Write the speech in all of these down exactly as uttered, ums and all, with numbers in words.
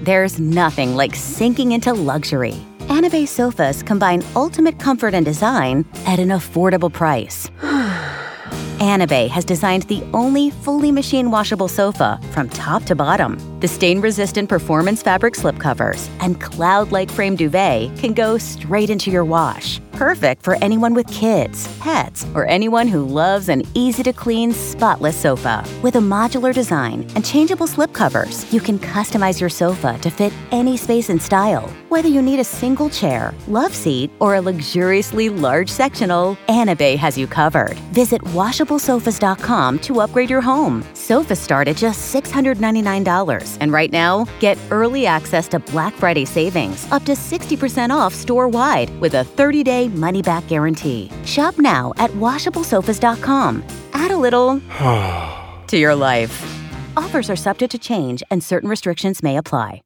There's nothing like sinking into luxury. Anabay sofas combine ultimate comfort and design at an affordable price. Anabay has designed the only fully machine washable sofa from top to bottom. The stain-resistant performance fabric slipcovers and cloud-like frame duvet can go straight into your wash. Perfect for anyone with kids, pets, or anyone who loves an easy-to-clean, spotless sofa. With a modular design and changeable slipcovers, you can customize your sofa to fit any space and style. Whether you need a single chair, love seat, or a luxuriously large sectional, Anabay has you covered. Visit washable sofas dot com to upgrade your home. Sofas start at just six hundred ninety-nine dollars. And right now, get early access to Black Friday savings, up to sixty percent off store-wide with a thirty-day money-back guarantee. Shop now at washable sofas dot com. Add a little to your life. Offers are subject to change and certain restrictions may apply.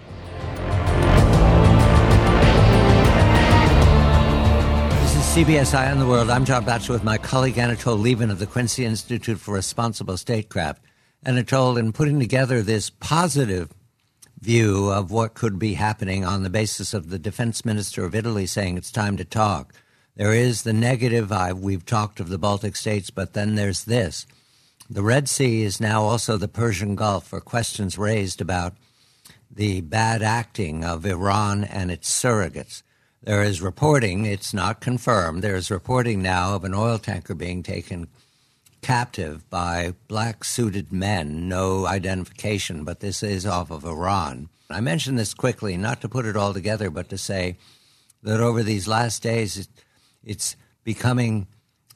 This is C B S Eye on the World. I'm John Batchelor with my colleague Anatole Lieven of the Quincy Institute for Responsible Statecraft. Anatole, in putting together this positive view of what could be happening on the basis of the defense minister of Italy saying it's time to talk, there is the negative. I, we've talked of the Baltic states, but then there's this. The Red Sea is now also the Persian Gulf for questions raised about the bad acting of Iran and its surrogates. There is reporting, it's not confirmed, there is reporting now of an oil tanker being taken captive by black-suited men, no identification, but this is off of Iran. I mention this quickly, not to put it all together, but to say that over these last days, it, it's becoming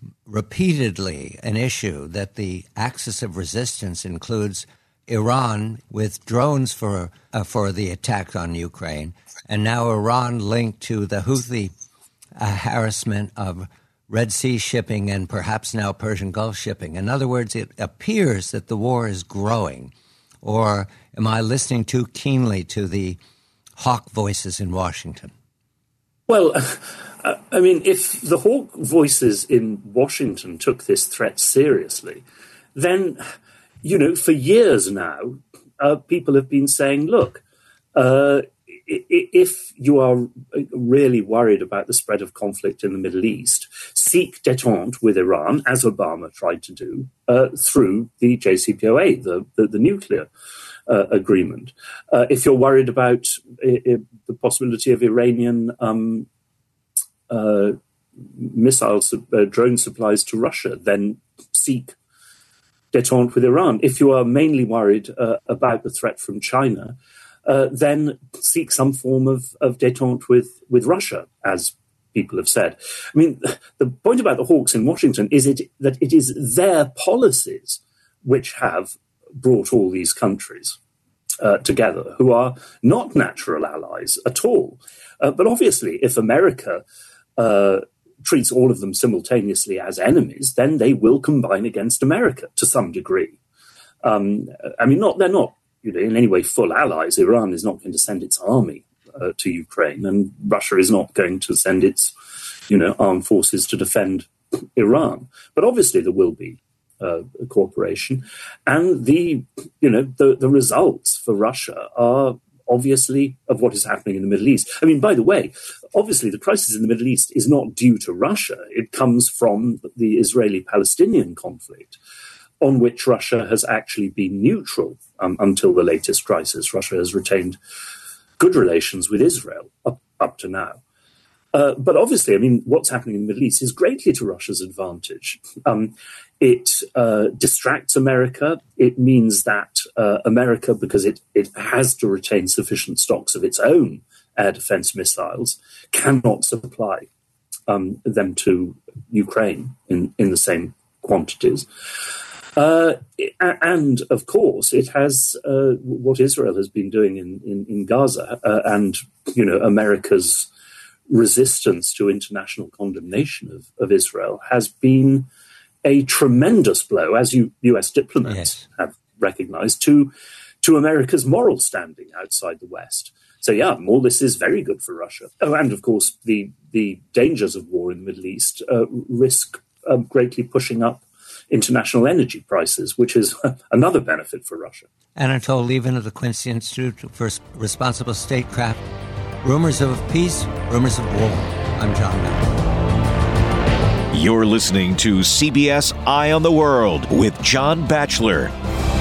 repeatedly an issue that the axis of resistance includes Iran with drones for uh, for the attack on Ukraine, and now Iran linked to the Houthi uh, harassment of Red Sea shipping and perhaps now Persian Gulf shipping. In other words, it appears that the war is growing. Or am I listening too keenly to the hawk voices in Washington? Well, I mean, if the hawk voices in Washington took this threat seriously, then, you know, for years now, uh, people have been saying, look, uh, if you are really worried about the spread of conflict in the Middle East, seek détente with Iran, as Obama tried to do, uh, through the J C P O A, the, the, the nuclear uh, agreement. Uh, if you're worried about uh, the possibility of Iranian um, uh, missile, uh, drone supplies to Russia, then seek détente with Iran. If you are mainly worried uh, about the threat from China, Uh, then seek some form of, of détente with, with Russia, as people have said. I mean, the point about the hawks in Washington is it that it is their policies which have brought all these countries uh, together, who are not natural allies at all. Uh, but obviously, if America uh, treats all of them simultaneously as enemies, then they will combine against America to some degree. Um, I mean, not they're not You know, in any way full allies. Iran is not going to send its army uh, to Ukraine, and Russia is not going to send its, you know, armed forces to defend Iran. But obviously there will be uh, cooperation, and the, you know, the, the results for Russia are obviously of what is happening in the Middle East. I mean, by the way, obviously the crisis in the Middle East is not due to Russia. It comes from the Israeli-Palestinian conflict, on which Russia has actually been neutral um, until the latest crisis. Russia has retained good relations with Israel up, up to now. Uh, but obviously, I mean, what's happening in the Middle East is greatly to Russia's advantage. Um, it uh, distracts America. It means that uh, America, because it, it has to retain sufficient stocks of its own air defense missiles, cannot supply um, them to Ukraine in, in the same quantities. Uh, and, of course, it has uh, what Israel has been doing in, in, in Gaza uh, and, you know, America's resistance to international condemnation of, of Israel has been a tremendous blow, as you, U S diplomats yes. have recognized, to, to America's moral standing outside the West. So, yeah, all this is very good for Russia. Oh, and, of course, the, the dangers of war in the Middle East uh, risk uh, greatly pushing up international energy prices, which is another benefit for Russia. Anatol Lieven of the Quincy Institute for Responsible Statecraft. Rumors of peace, rumors of war. I'm John Batchelor. You're listening to C B S Eye on the World with John Batchelor.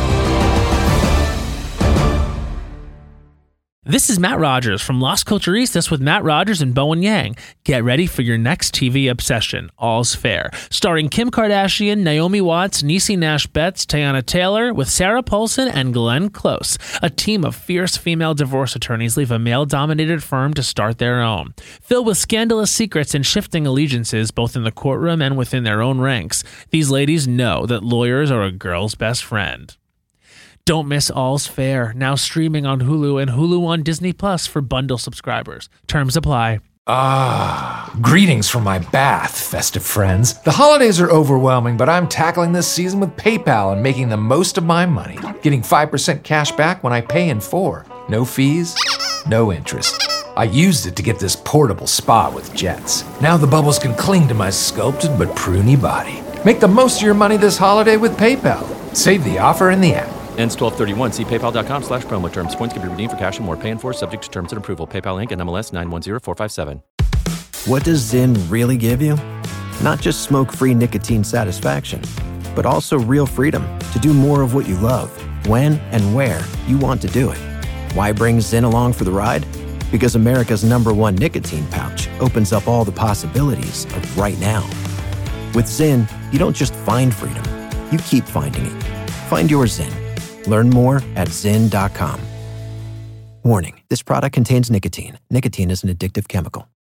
This is Matt Rogers from Las Culturistas with Matt Rogers and Bowen Yang. Get ready for your next T V obsession, All's Fair. Starring Kim Kardashian, Naomi Watts, Niecy Nash-Betts, Teyana Taylor, with Sarah Paulson and Glenn Close. A team of fierce female divorce attorneys leave a male-dominated firm to start their own. Filled with scandalous secrets and shifting allegiances, both in the courtroom and within their own ranks, these ladies know that lawyers are a girl's best friend. Don't miss All's Fair, now streaming on Hulu and Hulu on Disney Plus for bundle subscribers. Terms apply. Ah, greetings from my bath, festive friends. The holidays are overwhelming, but I'm tackling this season with PayPal and making the most of my money. Getting five percent cash back when I pay in four. No fees, no interest. I used it to get this portable spa with jets. Now the bubbles can cling to my sculpted but pruny body. Make the most of your money this holiday with PayPal. Save the offer in the app. Ends twelve thirty-one. See paypal.com slash promo terms. Points can be redeemed for cash and more. Pay in four subject to terms and approval. PayPal Incorporated and M L S nine one zero four five seven. What does Zyn really give you? Not just smoke-free nicotine satisfaction, but also real freedom to do more of what you love, when and where you want to do it. Why bring Zyn along for the ride? Because America's number one nicotine pouch opens up all the possibilities of right now. With Zyn, you don't just find freedom, you keep finding it. Find your Zyn. Learn more at zyn dot com. Warning, this product contains nicotine. Nicotine is an addictive chemical.